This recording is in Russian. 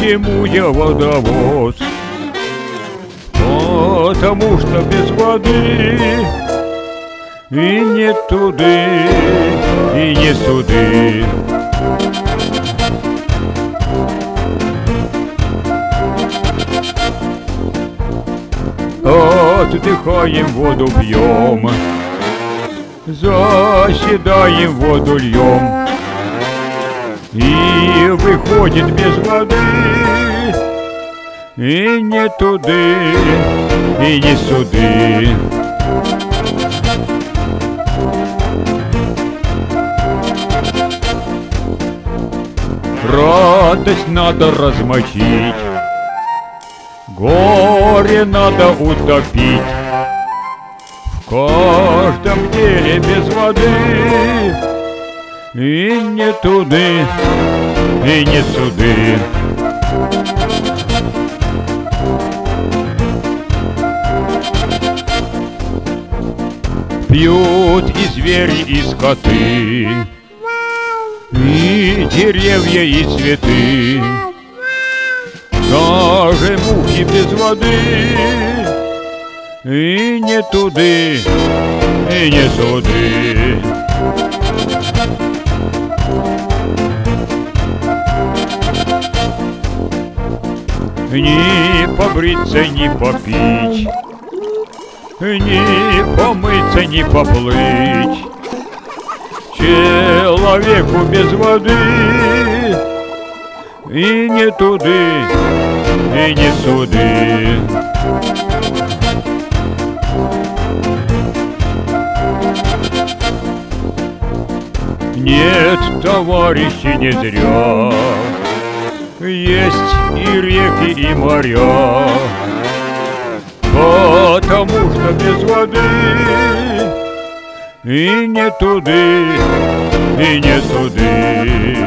Почему я водовоз? Потому что без воды и не туды, и не суды. Отдыхаем, воду пьем, заседаем, воду льем, и выходит без воды и не туды, и не суды. Радость надо размочить, горе надо утопить. В каждом деле без воды и не туды, и не суды. Пьют и звери, и скоты, и деревья, и цветы. Даже мухи без воды и не туды, и не суды. Ни побриться, ни попить, ни помыться, ни поплыть. Человеку без воды и не туды, и не суды. Нет, товарищи, не зря есть и реки, и моря, потому что без воды и не туды, и не суды.